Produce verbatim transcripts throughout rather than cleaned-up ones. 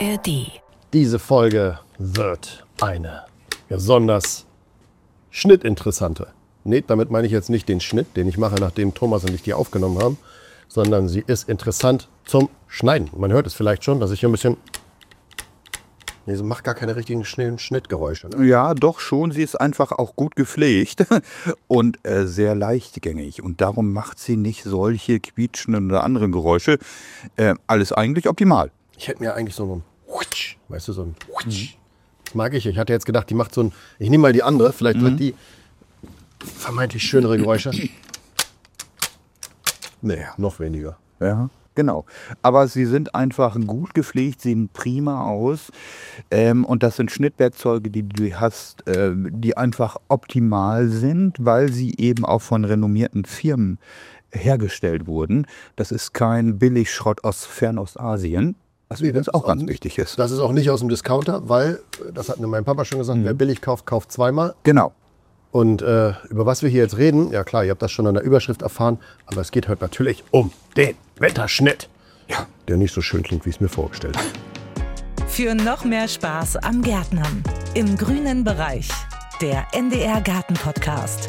R D. Diese Folge wird eine besonders schnittinteressante. Nee, damit meine ich jetzt nicht den Schnitt, den ich mache, nachdem Thomas und ich die aufgenommen haben, sondern sie ist interessant zum Schneiden. Man hört es vielleicht schon, dass ich hier ein bisschen... Nee, sie macht gar keine richtigen Schnittgeräusche. Ne? Ja, doch schon. Sie ist einfach auch gut gepflegt und äh, sehr leichtgängig. Und darum macht sie nicht solche quietschenden oder anderen Geräusche. Äh, alles eigentlich optimal. Ich hätte mir eigentlich so einen... Weißt du, so ein... Das mag ich. Ich hatte jetzt gedacht, die macht so ein... Ich nehme mal die andere. Vielleicht mhm. wird die vermeintlich schönere Geräusche. Nee, noch weniger. Ja. Genau, aber sie sind einfach gut gepflegt, sehen prima aus ähm, und das sind Schnittwerkzeuge, die du hast, äh, die einfach optimal sind, weil sie eben auch von renommierten Firmen hergestellt wurden. Das ist kein Billigschrott aus Fernostasien, was nee, übrigens auch, auch ganz wichtig ist. Das ist auch nicht aus dem Discounter, weil, das hat mir mein Papa schon gesagt, mhm. wer billig kauft, kauft zweimal. Genau. Und äh, über was wir hier jetzt reden, ja klar, ihr habt das schon an der Überschrift erfahren, aber es geht heute natürlich um den Winterschnitt. Ja, der nicht so schön klingt, wie ich es mir vorgestellt habe. Für noch mehr Spaß am Gärtnern im grünen Bereich, der N D R Garten Podcast.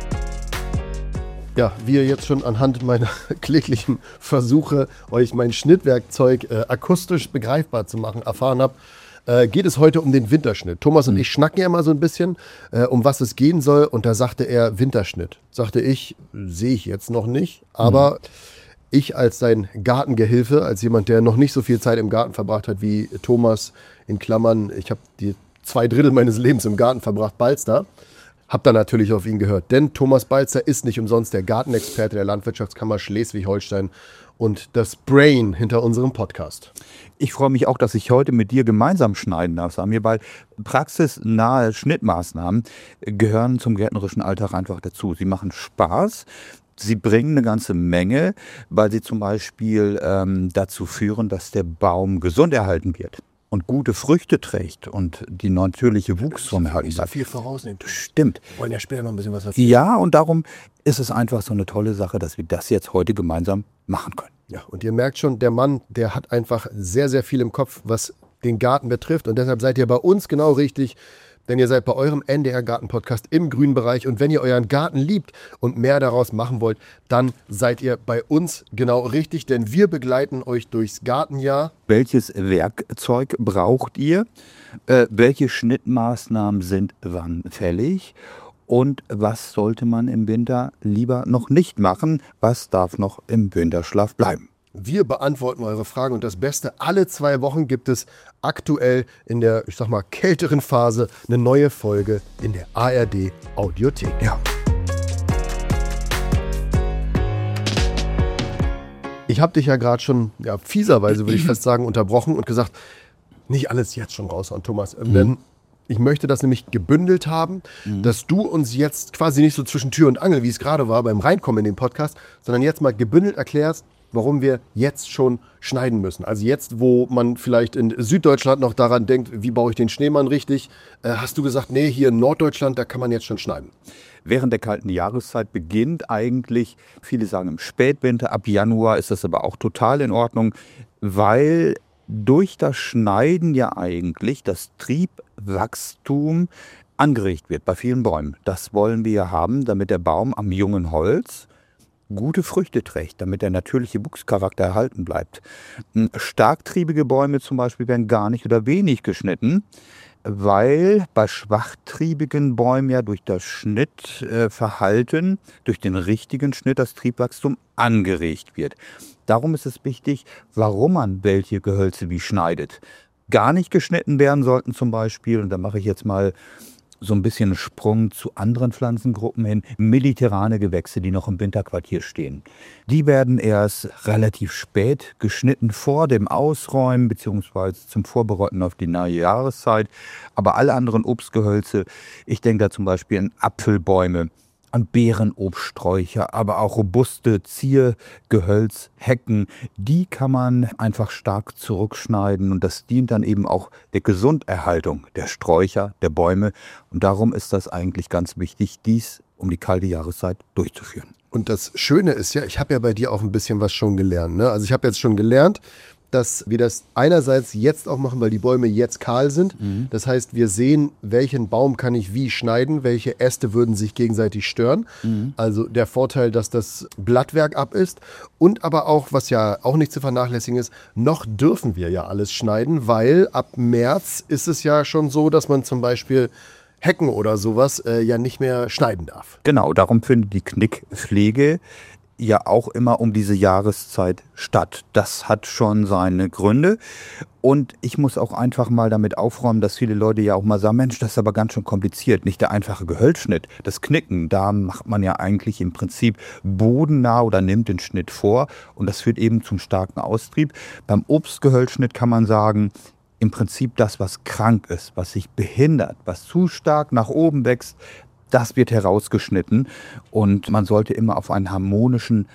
Ja, wie ihr jetzt schon anhand meiner kläglichen Versuche, euch mein Schnittwerkzeug äh, akustisch begreifbar zu machen, erfahren habt, Äh, geht es heute um den Winterschnitt. Thomas und ich schnacken ja immer so ein bisschen, äh, um was es gehen soll. Und da sagte er Winterschnitt. Sagte ich, sehe ich jetzt noch nicht. Aber mhm. ich als sein Gartengehilfe, als jemand, der noch nicht so viel Zeit im Garten verbracht hat wie Thomas, in Klammern, ich habe die zwei Drittel meines Lebens im Garten verbracht, Balster, habe da natürlich auf ihn gehört. Denn Thomas Balzer ist nicht umsonst der Gartenexperte der Landwirtschaftskammer Schleswig-Holstein und das Brain hinter unserem Podcast. Ich freue mich auch, dass ich heute mit dir gemeinsam schneiden darf, Samir, weil praxisnahe Schnittmaßnahmen gehören zum gärtnerischen Alltag einfach dazu. Sie machen Spaß, sie bringen eine ganze Menge, weil sie zum Beispiel ähm, dazu führen, dass der Baum gesund erhalten wird und gute Früchte trägt und die natürliche Wuchsform erhalten bleibt. So viel vorausnehmen. Stimmt. Wir wollen ja später noch ein bisschen was erzählen. Ja, und darum ist es einfach so eine tolle Sache, dass wir das jetzt heute gemeinsam machen können. Ja, und ihr merkt schon, der Mann, der hat einfach sehr, sehr viel im Kopf, was den Garten betrifft. Und deshalb seid ihr bei uns genau richtig, denn ihr seid bei eurem N D R Garten Podcast im grünen Bereich. Und wenn ihr euren Garten liebt und mehr daraus machen wollt, dann seid ihr bei uns genau richtig, denn wir begleiten euch durchs Gartenjahr. Welches Werkzeug braucht ihr? Äh, welche Schnittmaßnahmen sind wann fällig? Und was sollte man im Winter lieber noch nicht machen? Was darf noch im Winterschlaf bleiben? Wir beantworten eure Fragen und das Beste, alle zwei Wochen gibt es aktuell in der, ich sag mal, kälteren Phase eine neue Folge in der A R D Audiothek. Ja. Ich habe dich ja gerade schon, ja, fieserweise würde ich fast sagen, unterbrochen und gesagt, nicht alles jetzt schon raushauen, Thomas. Mhm. Denn ich möchte das nämlich gebündelt haben, mhm. dass du uns jetzt quasi nicht so zwischen Tür und Angel, wie es gerade war beim Reinkommen in den Podcast, sondern jetzt mal gebündelt erklärst, warum wir jetzt schon schneiden müssen. Also jetzt, wo man vielleicht in Süddeutschland noch daran denkt, wie baue ich den Schneemann richtig, äh, hast du gesagt, nee, hier in Norddeutschland, da kann man jetzt schon schneiden. Während der kalten Jahreszeit beginnt eigentlich, viele sagen im Spätwinter, ab Januar ist das aber auch total in Ordnung, weil durch das Schneiden ja eigentlich das Triebwachstum angeregt wird bei vielen Bäumen. Das wollen wir ja haben, damit der Baum am jungen Holz gute Früchte trägt, damit der natürliche Wuchscharakter erhalten bleibt. Starktriebige Bäume zum Beispiel werden gar nicht oder wenig geschnitten, weil bei schwachtriebigen Bäumen ja durch das Schnittverhalten, durch den richtigen Schnitt das Triebwachstum angeregt wird. Darum ist es wichtig, warum man welche Gehölze wie schneidet. Gar nicht geschnitten werden sollten zum Beispiel, und da mache ich jetzt mal so ein bisschen einen Sprung zu anderen Pflanzengruppen hin, mediterrane Gewächse, die noch im Winterquartier stehen. Die werden erst relativ spät geschnitten vor dem Ausräumen bzw. zum Vorbereiten auf die neue Jahreszeit. Aber alle anderen Obstgehölze, ich denke da zum Beispiel an Apfelbäume, an Beerenobststräucher, aber auch robuste Ziergehölzhecken, die kann man einfach stark zurückschneiden und das dient dann eben auch der Gesunderhaltung der Sträucher, der Bäume und darum ist das eigentlich ganz wichtig, dies um die kalte Jahreszeit durchzuführen. Und das Schöne ist ja, ich habe ja bei dir auch ein bisschen was schon gelernt, ne? Also ich habe jetzt schon gelernt, dass wir das einerseits jetzt auch machen, weil die Bäume jetzt kahl sind. Mhm. Das heißt, wir sehen, welchen Baum kann ich wie schneiden, welche Äste würden sich gegenseitig stören. Mhm. Also der Vorteil, dass das Blattwerk ab ist. Und aber auch, was ja auch nicht zu vernachlässigen ist, noch dürfen wir ja alles schneiden, weil ab März ist es ja schon so, dass man zum Beispiel Hecken oder sowas äh, ja nicht mehr schneiden darf. Genau, darum findet die Knickpflege ja auch immer um diese Jahreszeit statt. Das hat schon seine Gründe. Und ich muss auch einfach mal damit aufräumen, dass viele Leute ja auch mal sagen, Mensch, das ist aber ganz schön kompliziert. Nicht der einfache Gehölzschnitt, das Knicken, da macht man ja eigentlich im Prinzip bodennah oder nimmt den Schnitt vor. Und das führt eben zum starken Austrieb. Beim Obstgehölzschnitt kann man sagen, im Prinzip das, was krank ist, was sich behindert, was zu stark nach oben wächst, das wird herausgeschnitten und man sollte immer auf einen harmonischen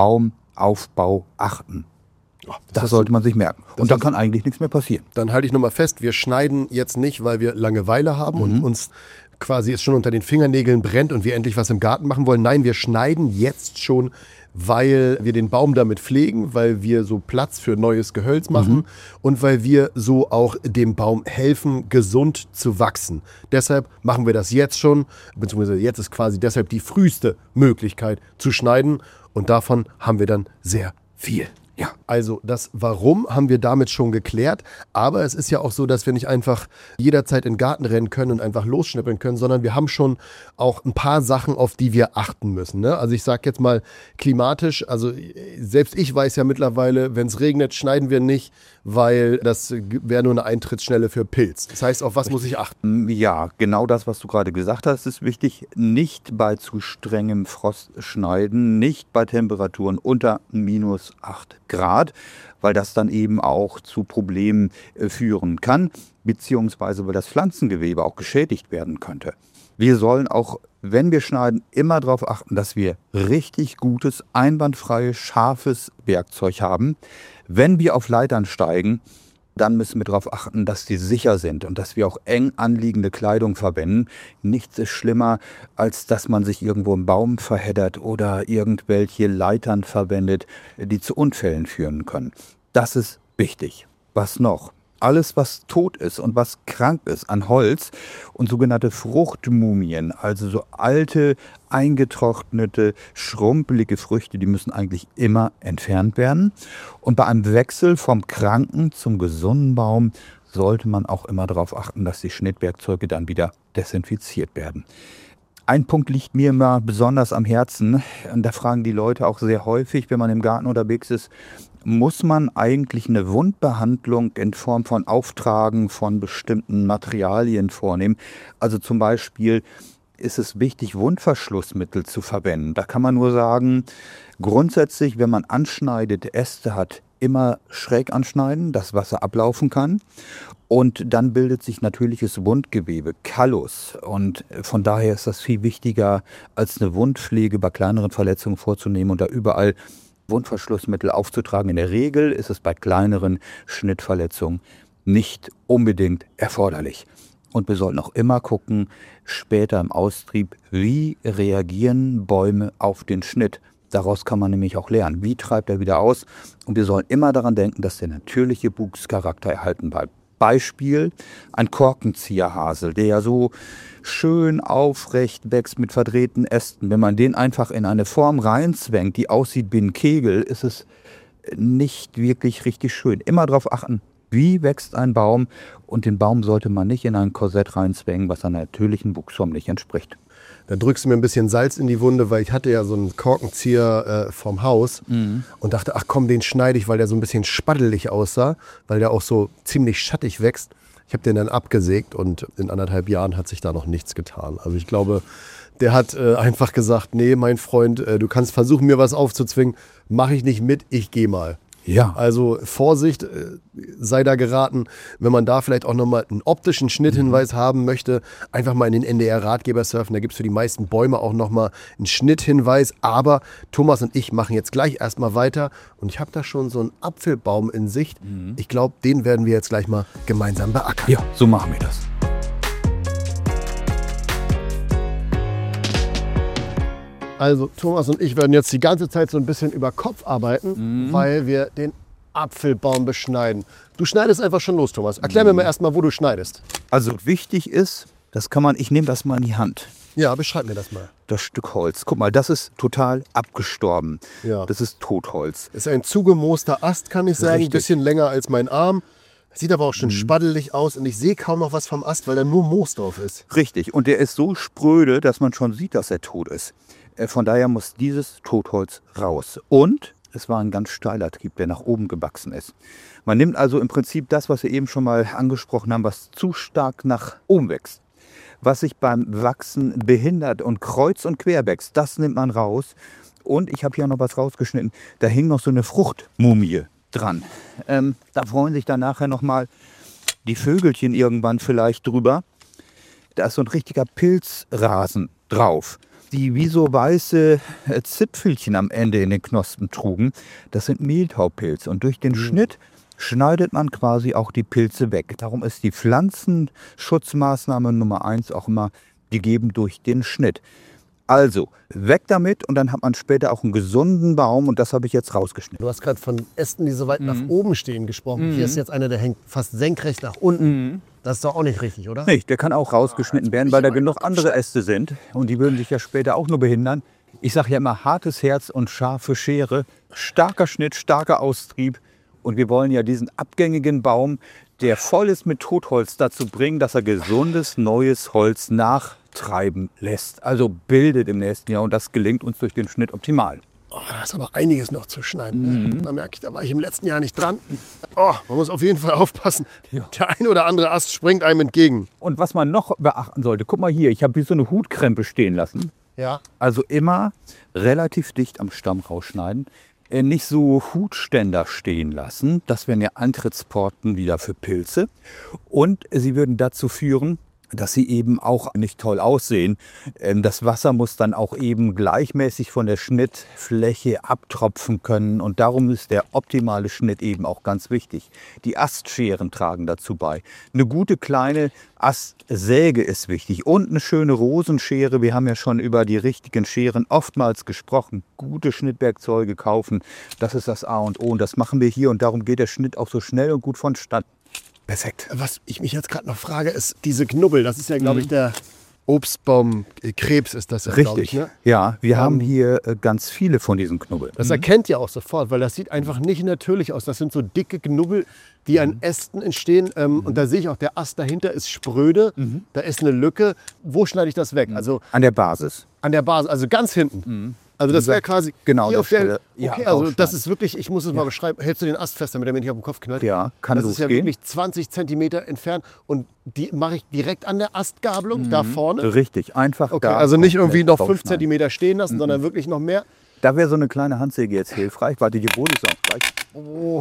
Baumaufbau achten. Oh, das das sollte man sich merken. Und dann kann eigentlich nichts mehr passieren. Dann halte ich nochmal fest, wir schneiden jetzt nicht, weil wir Langeweile haben mhm. und uns quasi es schon unter den Fingernägeln brennt und wir endlich was im Garten machen wollen. Nein, wir schneiden jetzt schon, weil wir den Baum damit pflegen, weil wir so Platz für neues Gehölz machen mhm. und weil wir so auch dem Baum helfen, gesund zu wachsen. Deshalb machen wir das jetzt schon, beziehungsweise jetzt ist quasi deshalb die früheste Möglichkeit zu schneiden und davon haben wir dann sehr viel. Ja, also das Warum haben wir damit schon geklärt, aber es ist ja auch so, dass wir nicht einfach jederzeit in den Garten rennen können und einfach losschnippeln können, sondern wir haben schon auch ein paar Sachen, auf die wir achten müssen. Ne? Also ich sage jetzt mal klimatisch, also selbst ich weiß ja mittlerweile, wenn es regnet, schneiden wir nicht, weil das wäre nur eine Eintrittsschnelle für Pilz. Das heißt, auf was muss ich achten? Ja, genau das, was du gerade gesagt hast, ist wichtig. Nicht bei zu strengem Frost schneiden, nicht bei Temperaturen unter minus acht Grad, weil das dann eben auch zu Problemen äh, führen kann, beziehungsweise weil das Pflanzengewebe auch geschädigt werden könnte. Wir sollen auch, wenn wir schneiden, immer darauf achten, dass wir richtig gutes, einwandfreies, scharfes Werkzeug haben. Wenn wir auf Leitern steigen, dann müssen wir darauf achten, dass die sicher sind und dass wir auch eng anliegende Kleidung verwenden. Nichts ist schlimmer, als dass man sich irgendwo im Baum verheddert oder irgendwelche Leitern verwendet, die zu Unfällen führen können. Das ist wichtig. Was noch? Alles, was tot ist und was krank ist an Holz und sogenannte Fruchtmumien, also so alte, eingetrocknete, schrumpelige Früchte, die müssen eigentlich immer entfernt werden. Und bei einem Wechsel vom kranken zum gesunden Baum sollte man auch immer darauf achten, dass die Schnittwerkzeuge dann wieder desinfiziert werden. Ein Punkt liegt mir immer besonders am Herzen und da fragen die Leute auch sehr häufig, wenn man im Garten unterwegs ist, muss man eigentlich eine Wundbehandlung in Form von Auftragen von bestimmten Materialien vornehmen? Also zum Beispiel ist es wichtig, Wundverschlussmittel zu verwenden. Da kann man nur sagen, grundsätzlich, wenn man anschneidet, Äste hat, immer schräg anschneiden, dass Wasser ablaufen kann. Und dann bildet sich natürliches Wundgewebe, Callus. Und von daher ist das viel wichtiger, als eine Wundpflege bei kleineren Verletzungen vorzunehmen und da überall Wundverschlussmittel aufzutragen. In der Regel ist es bei kleineren Schnittverletzungen nicht unbedingt erforderlich. Und wir sollten auch immer gucken, später im Austrieb, wie reagieren Bäume auf den Schnitt. Daraus kann man nämlich auch lernen, wie treibt er wieder aus. Und wir sollen immer daran denken, dass der natürliche Wuchscharakter erhalten bleibt. Beispiel, ein Korkenzieherhasel, der ja so schön aufrecht wächst mit verdrehten Ästen. Wenn man den einfach in eine Form reinzwängt, die aussieht wie ein Kegel, ist es nicht wirklich richtig schön. Immer darauf achten, wie wächst ein Baum und den Baum sollte man nicht in ein Korsett reinzwängen, was einer natürlichen Wuchsform nicht entspricht. Dann drückst du mir ein bisschen Salz in die Wunde, weil ich hatte ja so einen Korkenzieher äh, vom Haus mhm. und dachte, ach komm, den schneide ich, weil der so ein bisschen spaddelig aussah, weil der auch so ziemlich schattig wächst. Ich habe den dann abgesägt und in anderthalb Jahren hat sich da noch nichts getan. Also ich glaube, der hat äh, einfach gesagt, nee, mein Freund, äh, du kannst versuchen, mir was aufzuzwingen, mache ich nicht mit, ich gehe mal. Ja. Also Vorsicht, äh, sei da geraten, wenn man da vielleicht auch nochmal einen optischen Schnitthinweis mhm. haben möchte, einfach mal in den N D R-Ratgeber surfen, da gibt es für die meisten Bäume auch nochmal einen Schnitthinweis, aber Thomas und ich machen jetzt gleich erstmal weiter und ich habe da schon so einen Apfelbaum in Sicht, mhm. ich glaube, den werden wir jetzt gleich mal gemeinsam beackern. Ja, so machen wir das. Also Thomas und ich werden jetzt die ganze Zeit so ein bisschen über Kopf arbeiten, mhm. weil wir den Apfelbaum beschneiden. Du schneidest einfach schon los, Thomas. Erklär mir mal erstmal, wo du schneidest. Also wichtig ist, das kann man, ich nehme das mal in die Hand. Ja, beschreib mir das mal. Das Stück Holz. Guck mal, das ist total abgestorben. Ja. Das ist Totholz. Ist ein zugemooster Ast, kann ich sagen. Ein Richtig. bisschen länger als mein Arm. Sieht aber auch schon spaddelig aus und ich sehe kaum noch was vom Ast, weil da nur Moos drauf ist. Richtig. Und der ist so spröde, dass man schon sieht, dass er tot ist. Äh, Von daher muss dieses Totholz raus. Und es war ein ganz steiler Trieb, der nach oben gewachsen ist. Man nimmt also im Prinzip das, was wir eben schon mal angesprochen haben, was zu stark nach oben wächst. Was sich beim Wachsen behindert und kreuz und quer wächst, das nimmt man raus. Und ich habe hier noch was rausgeschnitten. Da hing noch so eine Fruchtmumie dran. Ähm, da freuen sich dann nachher noch mal die Vögelchen irgendwann vielleicht drüber. Da ist so ein richtiger Pilzrasen drauf, die wie so weiße äh, Zipfelchen am Ende in den Knospen trugen. Das sind Mehltaupilze. Und durch den Schnitt schneidet man quasi auch die Pilze weg. Darum ist die Pflanzenschutzmaßnahme Nummer eins auch immer gegeben durch den Schnitt. Also, weg damit und dann hat man später auch einen gesunden Baum und das habe ich jetzt rausgeschnitten. Du hast gerade von Ästen, die so weit nach oben stehen, gesprochen. Hier ist jetzt einer, der hängt fast senkrecht nach unten. Das ist doch auch nicht richtig, oder? Nicht, der kann auch rausgeschnitten werden, weil da genug andere Äste sind und die würden sich ja später auch nur behindern. Ich sage ja immer, hartes Herz und scharfe Schere, starker Schnitt, starker Austrieb. Und wir wollen ja diesen abgängigen Baum, der voll ist mit Totholz, dazu bringen, dass er gesundes, neues Holz nachtreiben lässt. Also bildet im nächsten Jahr und das gelingt uns durch den Schnitt optimal. Oh, da ist aber einiges noch zu schneiden. Ne? Da merke ich, da war ich im letzten Jahr nicht dran. Oh, man muss auf jeden Fall aufpassen. Der ein oder andere Ast springt einem entgegen. Und was man noch beachten sollte, guck mal hier, ich habe hier so eine Hutkrempe stehen lassen. Ja. Also immer relativ dicht am Stamm rausschneiden. Äh, Nicht so Hutständer stehen lassen. Das wären ja Antrittsporten wieder für Pilze. Und sie würden dazu führen, dass sie eben auch nicht toll aussehen. Ähm, Das Wasser muss dann auch eben gleichmäßig von der Schnittfläche abtropfen können. Und darum ist der optimale Schnitt eben auch ganz wichtig. Die Astscheren tragen dazu bei. Eine gute kleine Astsäge ist wichtig und eine schöne Rosenschere. Wir haben ja schon über die richtigen Scheren oftmals gesprochen. Gute Schnittwerkzeuge kaufen, das ist das A und O. Und das machen wir hier und darum geht der Schnitt auch so schnell und gut vonstatten. Perfekt. Was ich mich jetzt gerade noch frage, ist diese Knubbel. Das ist ja, glaube ich, der Obstbaumkrebs ist das ja, glaube ich. Richtig. Ne? Ja, wir haben hier äh, ganz viele von diesen Knubbeln. Das erkennt ihr auch sofort, weil das sieht einfach nicht natürlich aus. Das sind so dicke Knubbel, die an Ästen entstehen. Ähm, Und da sehe ich auch, der Ast dahinter ist spröde. Da ist eine Lücke. Wo schneide ich das weg? Also An der Basis. an der Basis, also ganz hinten. Also das wäre quasi Genau, hier der auf der, Stelle. Ja, okay, also rausschneiden. das ist wirklich, ich muss es mal beschreiben, hältst du den Ast fest, damit er mir nicht auf den Kopf knallt? Ja, kann Das ist ja losgehen. wirklich zwanzig Zentimeter entfernt und die mache ich direkt an der Astgabelung, da vorne. Richtig, einfach Okay, da. also nicht irgendwie noch fünf rausschneiden. Zentimeter stehen lassen, sondern wirklich noch mehr. Da wäre so eine kleine Handsäge jetzt hilfreich. Warte, die Boden ist auch gleich. Oh.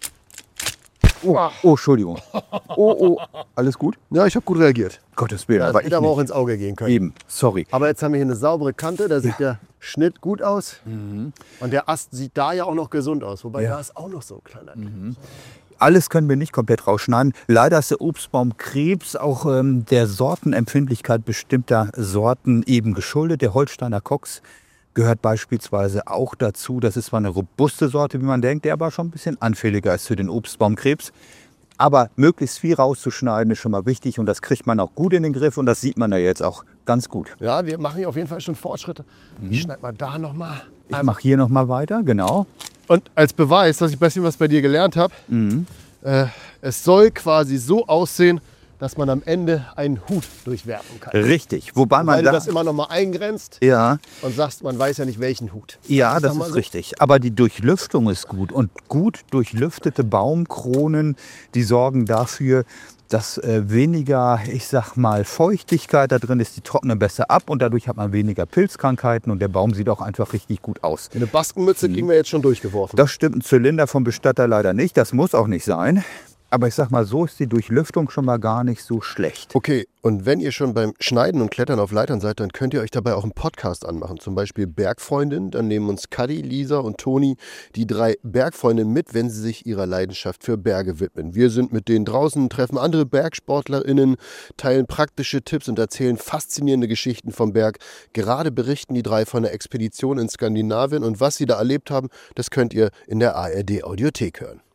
Oh, oh, Entschuldigung. Oh, oh, alles gut? Ja, ich habe gut reagiert. Gottes Willen, Das aber hätte ich aber auch nicht. ins Auge gehen können. Eben, sorry. Aber jetzt haben wir hier eine saubere Kante, da sieht der Schnitt gut aus. Und der Ast sieht da ja auch noch gesund aus, wobei Ja. da ist auch noch so ein kleiner. Alles können wir nicht komplett rausschneiden. Leider ist der Obstbaumkrebs auch ähm, der Sortenempfindlichkeit bestimmter Sorten eben geschuldet. Der Holsteiner Cox gehört beispielsweise auch dazu. Das ist zwar eine robuste Sorte, wie man denkt, der aber schon ein bisschen anfälliger ist für den Obstbaumkrebs. Aber möglichst viel rauszuschneiden ist schon mal wichtig und das kriegt man auch gut in den Griff und das sieht man ja jetzt auch ganz gut. Ja, wir machen hier auf jeden Fall schon Fortschritte. Ich schneide mal da nochmal. Ich mache hier noch mal weiter, genau. Und als Beweis, dass ich ein bisschen was bei dir gelernt habe, äh, es soll quasi so aussehen, dass man am Ende einen Hut durchwerfen kann. Richtig, wobei Weil man du da... das immer noch mal eingrenzt Ja, und sagst, man weiß ja nicht, welchen Hut. ja, Das das ist doch mal ist so. richtig. Aber die Durchlüftung ist gut und gut durchlüftete Baumkronen, die sorgen dafür, dass äh, weniger, ich sag mal, Feuchtigkeit da drin ist. Die trocknen besser ab und dadurch hat man weniger Pilzkrankheiten und der Baum sieht auch einfach richtig gut aus. Eine Baskenmütze kriegen wir jetzt schon durchgeworfen. Das stimmt ein Zylinder vom Bestatter leider nicht. Das muss auch nicht sein. Aber ich sag mal, so ist die Durchlüftung schon mal gar nicht so schlecht. Okay, und wenn ihr schon beim Schneiden und Klettern auf Leitern seid, dann könnt ihr euch dabei auch einen Podcast anmachen. Zum Beispiel Bergfreundin. Dann nehmen uns Kadi, Lisa und Toni, die drei Bergfreundinnen, mit, wenn sie sich ihrer Leidenschaft für Berge widmen. Wir sind mit denen draußen, treffen andere BergsportlerInnen, teilen praktische Tipps und erzählen faszinierende Geschichten vom Berg. Gerade berichten die drei von der Expedition in Skandinavien und was sie da erlebt haben, das könnt ihr in der A R D Audiothek hören.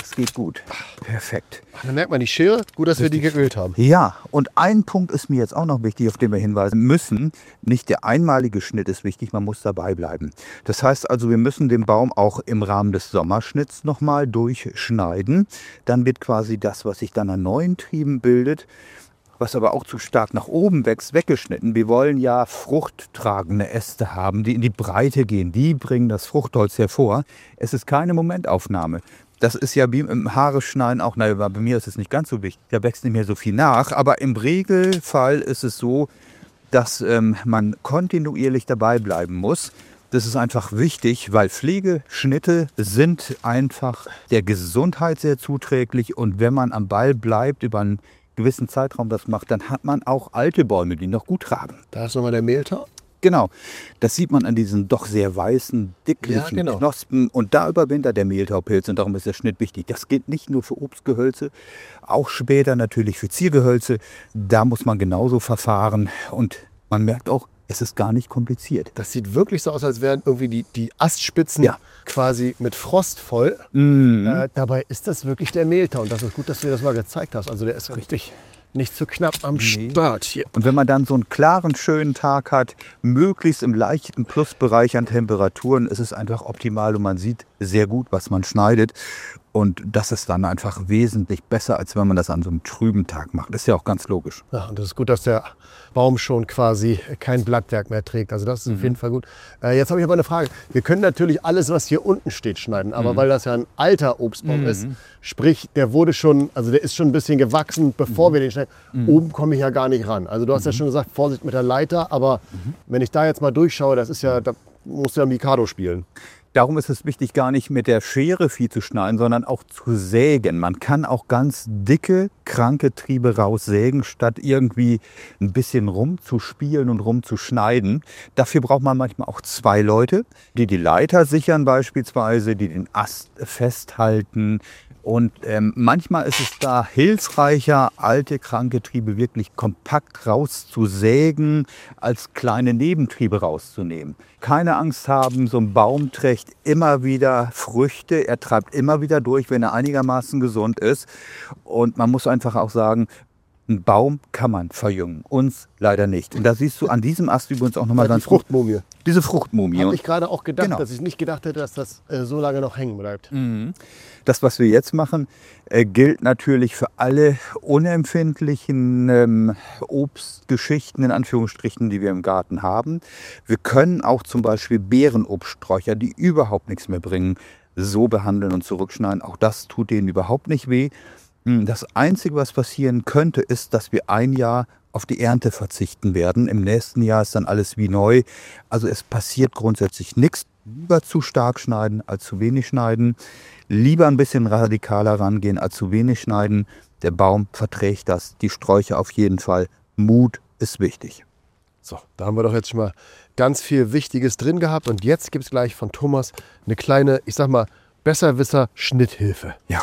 das geht gut. Perfekt. Dann merkt man die Schere. Gut, dass wir die geölt haben. Ja, und ein Punkt ist mir jetzt auch noch wichtig, auf den wir hinweisen müssen. Nicht der einmalige Schnitt ist wichtig, man muss dabei bleiben. Das heißt also, wir müssen den Baum auch im Rahmen des Sommerschnitts nochmal durchschneiden. Dann wird quasi das, was sich dann an neuen Trieben bildet, was aber auch zu stark nach oben wächst, weggeschnitten. Wir wollen ja fruchttragende Äste haben, die in die Breite gehen. Die bringen das Fruchtholz hervor. Es ist keine Momentaufnahme. Das ist ja wie im Haare schneiden auch. Naja, bei mir ist es nicht ganz so wichtig. Da wächst nicht mehr so viel nach. Aber im Regelfall ist es so, dass ähm, man kontinuierlich dabei bleiben muss. Das ist einfach wichtig, weil Pflegeschnitte sind einfach der Gesundheit sehr zuträglich. Und wenn man am Ball bleibt über einen gewissen Zeitraum das macht, dann hat man auch alte Bäume, die noch gut tragen. Da ist nochmal der Mehltau. Genau, das sieht man an diesen doch sehr weißen, dicklichen Ja, genau. Knospen und da überwintert der Mehltaupilz und darum ist der Schnitt wichtig. Das gilt nicht nur für Obstgehölze, auch später natürlich für Ziergehölze. Da muss man genauso verfahren und man merkt auch, es ist gar nicht kompliziert. Das sieht wirklich so aus, als wären irgendwie die, die Astspitzen Ja. quasi mit Frost voll. Mhm. Äh, dabei ist das wirklich der Mehltau. Und das ist gut, dass du dir das mal gezeigt hast. Also der ist richtig nicht zu knapp am Start hier. Und wenn man dann so einen klaren, schönen Tag hat, möglichst im leichten Plusbereich an Temperaturen, ist es einfach optimal und man sieht sehr gut, was man schneidet. Und das ist dann einfach wesentlich besser, als wenn man das an so einem trüben Tag macht. Das ist ja auch ganz logisch. Ja, und das ist gut, dass der Baum schon quasi kein Blattwerk mehr trägt. Also das ist mhm. auf jeden Fall gut. Äh, jetzt habe ich aber eine Frage. Wir können natürlich alles, was hier unten steht, schneiden. Aber mhm. weil das ja ein alter Obstbaum mhm. ist, sprich, der wurde schon, also der ist schon ein bisschen gewachsen, bevor mhm. wir den schneiden. Mhm. Oben komme ich ja gar nicht ran. Also du hast mhm. ja schon gesagt, Vorsicht mit der Leiter. Aber mhm. wenn ich da jetzt mal durchschaue, das ist ja, da musst du ja Mikado spielen. Darum ist es wichtig, gar nicht mit der Schere viel zu schneiden, sondern auch zu sägen. Man kann auch ganz dicke, kranke Triebe raussägen, statt irgendwie ein bisschen rumzuspielen und rumzuschneiden. Dafür braucht man manchmal auch zwei Leute, die die Leiter sichern beispielsweise, die den Ast festhalten. Und ähm, manchmal ist es da hilfreicher, alte, kranke Triebe wirklich kompakt rauszusägen, als kleine Nebentriebe rauszunehmen. Keine Angst haben, so ein Baum trägt immer wieder Früchte, er treibt immer wieder durch, wenn er einigermaßen gesund ist. Und man muss einfach auch sagen, ein Baum kann man verjüngen, uns leider nicht. Und da siehst du an diesem Ast übrigens auch nochmal ganz die Fruchtmumie. Gut, diese Fruchtmumie. Habe ich gerade auch gedacht, Genau. dass ich nicht gedacht hätte, dass das äh, so lange noch hängen bleibt. Mhm. Das, was wir jetzt machen, äh, gilt natürlich für alle unempfindlichen ähm, Obstgeschichten, in Anführungsstrichen, die wir im Garten haben. Wir können auch zum Beispiel Beerenobststräucher, die überhaupt nichts mehr bringen, so behandeln und zurückschneiden. Auch das tut denen überhaupt nicht weh. Das Einzige, was passieren könnte, ist, dass wir ein Jahr auf die Ernte verzichten werden. Im nächsten Jahr ist dann alles wie neu. Also es passiert grundsätzlich nichts. Lieber zu stark schneiden als zu wenig schneiden. Lieber ein bisschen radikaler rangehen als zu wenig schneiden. Der Baum verträgt das, die Sträucher auf jeden Fall. Mut ist wichtig. So, da haben wir doch jetzt schon mal ganz viel Wichtiges drin gehabt. Und jetzt gibt es gleich von Thomas eine kleine, ich sag mal, Besserwisser-Schnitthilfe. Ja.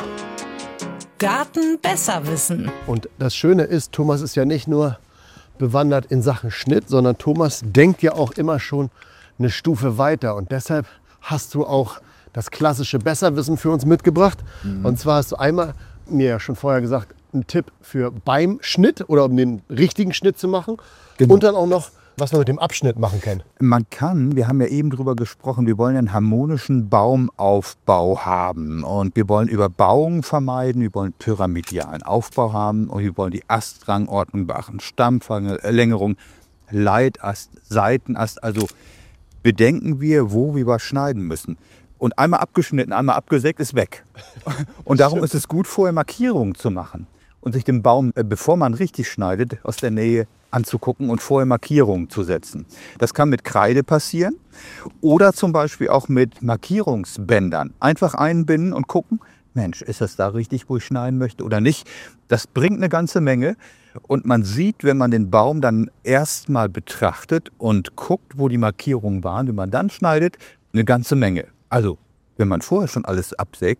Garten besser wissen. Und das Schöne ist, Thomas ist ja nicht nur bewandert in Sachen Schnitt, sondern Thomas denkt ja auch immer schon eine Stufe weiter. Und deshalb hast du auch das klassische Besserwissen für uns mitgebracht. Mhm. Und zwar hast du einmal mir ja schon vorher gesagt, einen Tipp für beim Schnitt oder um den richtigen Schnitt zu machen. Genau. Und dann auch noch, was man mit dem Abschnitt machen kann. Man kann, wir haben ja eben drüber gesprochen, wir wollen einen harmonischen Baumaufbau haben. Und wir wollen Überbauung vermeiden, wir wollen pyramidalen Aufbau haben und wir wollen die Astrangordnung beachten. Stammverlängerung, Leitast, Seitenast. Also bedenken wir, wo wir was schneiden müssen. Und einmal abgeschnitten, einmal abgesägt ist weg. Und darum ist es gut, vorher Markierungen zu machen. Und sich den Baum, bevor man richtig schneidet, aus der Nähe anzugucken und vorher Markierungen zu setzen. Das kann mit Kreide passieren oder zum Beispiel auch mit Markierungsbändern. Einfach einbinden und gucken, Mensch, ist das da richtig, wo ich schneiden möchte oder nicht? Das bringt eine ganze Menge. Und man sieht, wenn man den Baum dann erstmal betrachtet und guckt, wo die Markierungen waren, wenn man dann schneidet, eine ganze Menge. Also, wenn man vorher schon alles absägt,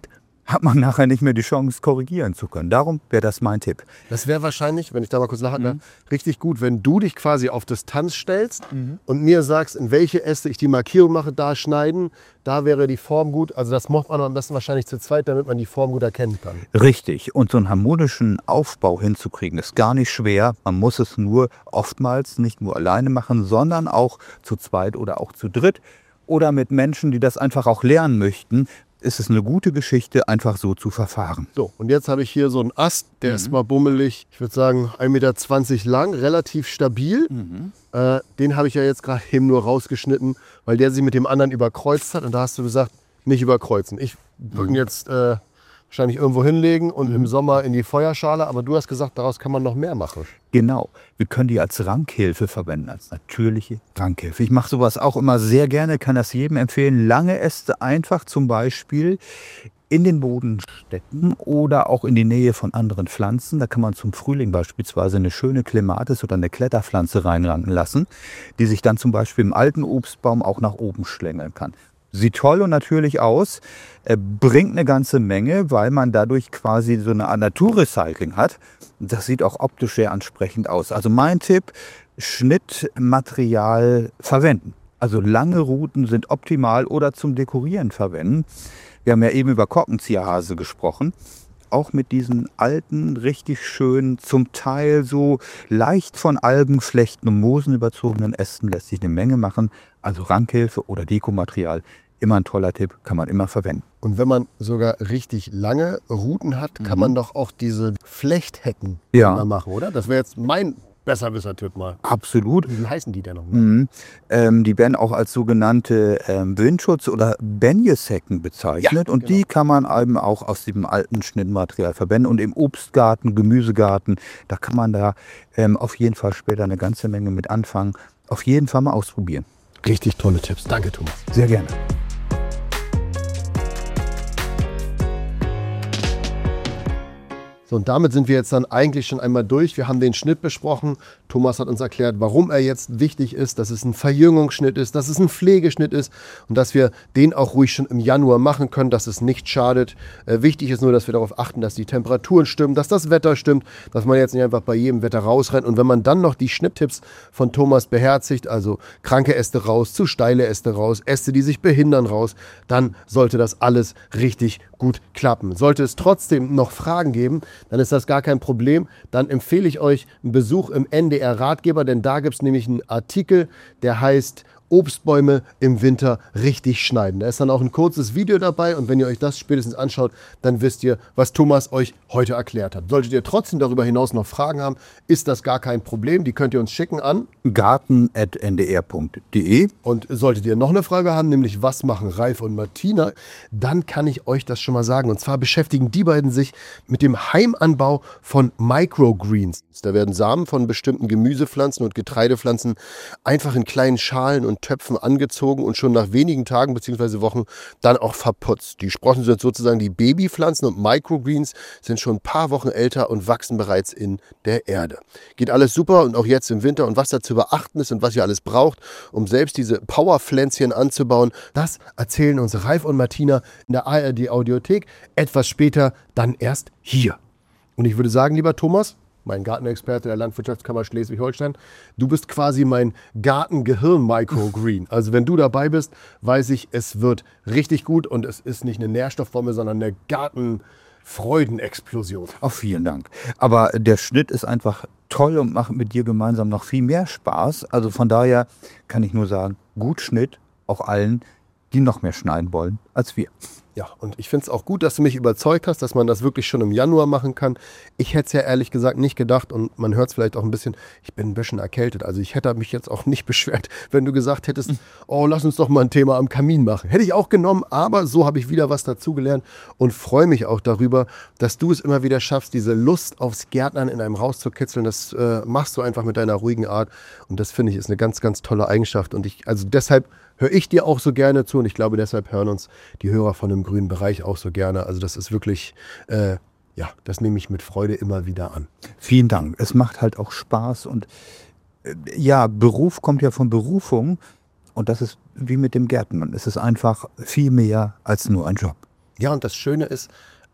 hat man nachher nicht mehr die Chance, korrigieren zu können. Darum wäre das mein Tipp. Das wäre wahrscheinlich, wenn ich da mal kurz lachen darf, mhm. richtig gut, wenn du dich quasi auf Distanz stellst mhm. und mir sagst, in welche Äste ich die Markierung mache, da schneiden, da wäre die Form gut. Also das macht man am besten wahrscheinlich zu zweit, damit man die Form gut erkennen kann. Richtig. Und so einen harmonischen Aufbau hinzukriegen, ist gar nicht schwer. Man muss es nur oftmals nicht nur alleine machen, sondern auch zu zweit oder auch zu dritt. Oder mit Menschen, die das einfach auch lernen möchten, ist es eine gute Geschichte, einfach so zu verfahren. So, und jetzt habe ich hier so einen Ast, der mhm. ist mal bummelig, ich würde sagen ein Meter zwanzig lang, relativ stabil. Mhm. Äh, den habe ich ja jetzt gerade eben nur rausgeschnitten, weil der sich mit dem anderen überkreuzt hat. Und da hast du gesagt, nicht überkreuzen. Ich würde ihn jetzt äh, wahrscheinlich irgendwo hinlegen und mhm. im Sommer in die Feuerschale. Aber du hast gesagt, daraus kann man noch mehr machen. Genau. Wir können die als Rankhilfe verwenden, als natürliche Rankhilfe. Ich mache sowas auch immer sehr gerne, kann das jedem empfehlen. Lange Äste einfach zum Beispiel in den Boden stecken oder auch in die Nähe von anderen Pflanzen. Da kann man zum Frühling beispielsweise eine schöne Klematis oder eine Kletterpflanze reinranken lassen, die sich dann zum Beispiel im alten Obstbaum auch nach oben schlängeln kann. Sieht toll und natürlich aus, bringt eine ganze Menge, weil man dadurch quasi so eine Art Naturrecycling hat. Das sieht auch optisch sehr ansprechend aus. Also mein Tipp, Schnittmaterial verwenden. Also lange Ruten sind optimal oder zum Dekorieren verwenden. Wir haben ja eben über Korkenzieherhase gesprochen. Auch mit diesen alten, richtig schönen, zum Teil so leicht von Algenflechten und Moosen überzogenen Ästen lässt sich eine Menge machen. Also Rankhilfe oder Dekomaterial, immer ein toller Tipp, kann man immer verwenden. Und wenn man sogar richtig lange Ruten hat, kann mhm. man doch auch diese Flechthecken ja. mal machen, oder? Das wäre jetzt mein Besserwisser-Tipp mal. Absolut. Wie heißen die denn noch? Mhm. Ähm, die werden auch als sogenannte ähm, Windschutz- oder Benjeshecken bezeichnet. Ja, und genau. Die kann man eben auch aus dem alten Schnittmaterial verwenden. Und im Obstgarten, Gemüsegarten, da kann man da ähm, auf jeden Fall später eine ganze Menge mit anfangen. Auf jeden Fall mal ausprobieren. Richtig tolle Tipps. Danke, Thomas. Sehr gerne. So, und damit sind wir jetzt dann eigentlich schon einmal durch. Wir haben den Schnitt besprochen. Thomas hat uns erklärt, warum er jetzt wichtig ist, dass es ein Verjüngungsschnitt ist, dass es ein Pflegeschnitt ist und dass wir den auch ruhig schon im Januar machen können, dass es nicht schadet. Äh, wichtig ist nur, dass wir darauf achten, dass die Temperaturen stimmen, dass das Wetter stimmt, dass man jetzt nicht einfach bei jedem Wetter rausrennt. Und wenn man dann noch die Schnitttipps von Thomas beherzigt, also kranke Äste raus, zu steile Äste raus, Äste, die sich behindern raus, dann sollte das alles richtig gut klappen. Sollte es trotzdem noch Fragen geben, dann ist das gar kein Problem. Dann empfehle ich euch einen Besuch im N D R-Ratgeber, denn da gibt es nämlich einen Artikel, der heißt Obstbäume im Winter richtig schneiden. Da ist dann auch ein kurzes Video dabei und wenn ihr euch das spätestens anschaut, dann wisst ihr, was Thomas euch heute erklärt hat. Solltet ihr trotzdem darüber hinaus noch Fragen haben, ist das gar kein Problem. Die könnt ihr uns schicken an garten at n d r punkt d e. Und solltet ihr noch eine Frage haben, nämlich was machen Ralf und Martina, dann kann ich euch das schon mal sagen. Und zwar beschäftigen die beiden sich mit dem Heimanbau von Microgreens. Da werden Samen von bestimmten Gemüsepflanzen und Getreidepflanzen einfach in kleinen Schalen und Töpfen angezogen und schon nach wenigen Tagen bzw. Wochen dann auch verputzt. Die Sprossen sind sozusagen die Babypflanzen und Microgreens sind schon ein paar Wochen älter und wachsen bereits in der Erde. Geht alles super und auch jetzt im Winter. Und was da zu beachten ist und was ihr alles braucht, um selbst diese Powerpflänzchen anzubauen, das erzählen uns Ralf und Martina in der A R D-Audiothek. Etwas später dann erst hier. Und ich würde sagen, lieber Thomas, mein Gartenexperte der Landwirtschaftskammer Schleswig-Holstein, du bist quasi mein Gartengehirn-Microgreen. Also wenn du dabei bist, weiß ich, es wird richtig gut und es ist nicht eine Nährstoffbombe, sondern eine Gartenfreudenexplosion. Auch vielen Dank. Aber der Schnitt ist einfach toll und macht mit dir gemeinsam noch viel mehr Spaß. Also von daher kann ich nur sagen, gut Schnitt, auch allen, die noch mehr schneiden wollen als wir. Ja, und ich finde es auch gut, dass du mich überzeugt hast, dass man das wirklich schon im Januar machen kann. Ich hätte es ja ehrlich gesagt nicht gedacht und man hört es vielleicht auch ein bisschen, ich bin ein bisschen erkältet. Also ich hätte mich jetzt auch nicht beschwert, wenn du gesagt hättest, oh, lass uns doch mal ein Thema am Kamin machen. Hätte ich auch genommen, aber so habe ich wieder was dazugelernt und freue mich auch darüber, dass du es immer wieder schaffst, diese Lust aufs Gärtnern in einem rauszukitzeln. Das äh, machst du einfach mit deiner ruhigen Art und das finde ich ist eine ganz, ganz tolle Eigenschaft. Und ich, also deshalb höre ich dir auch so gerne zu und ich glaube, deshalb hören uns die Hörer von dem grünen Bereich auch so gerne. Also das ist wirklich, äh, ja, das nehme ich mit Freude immer wieder an. Vielen Dank. Es macht halt auch Spaß und äh, ja, Beruf kommt ja von Berufung und das ist wie mit dem Gärtnern. Es ist einfach viel mehr als nur ein Job. Ja, und das Schöne ist,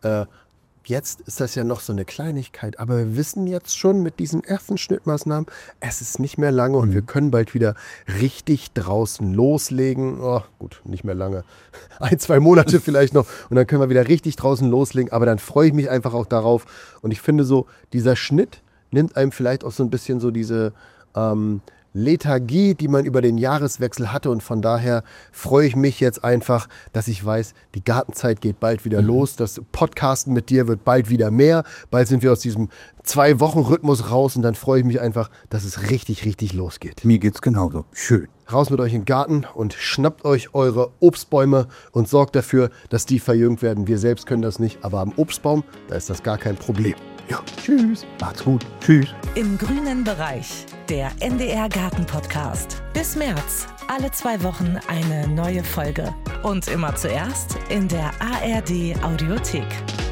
Äh, Jetzt ist das ja noch so eine Kleinigkeit, aber wir wissen jetzt schon mit diesen ersten Schnittmaßnahmen, es ist nicht mehr lange und wir können bald wieder richtig draußen loslegen. Oh, gut, nicht mehr lange. Ein, zwei Monate vielleicht noch und dann können wir wieder richtig draußen loslegen, aber dann freue ich mich einfach auch darauf. Und ich finde so, dieser Schnitt nimmt einem vielleicht auch so ein bisschen so diese ähm, Lethargie, die man über den Jahreswechsel hatte und von daher freue ich mich jetzt einfach, dass ich weiß, die Gartenzeit geht bald wieder mhm. los, das Podcasten mit dir wird bald wieder mehr, bald sind wir aus diesem Zwei-Wochen-Rhythmus raus und dann freue ich mich einfach, dass es richtig, richtig losgeht. Mir geht's genauso. Schön. Raus mit euch in den Garten und schnappt euch eure Obstbäume und sorgt dafür, dass die verjüngt werden. Wir selbst können das nicht, aber am Obstbaum, da ist das gar kein Problem. Ja, tschüss. Macht's gut. Tschüss. Im grünen Bereich, der N D R Garten Podcast. Bis März, alle zwei Wochen eine neue Folge. Und immer zuerst in der A R D Audiothek.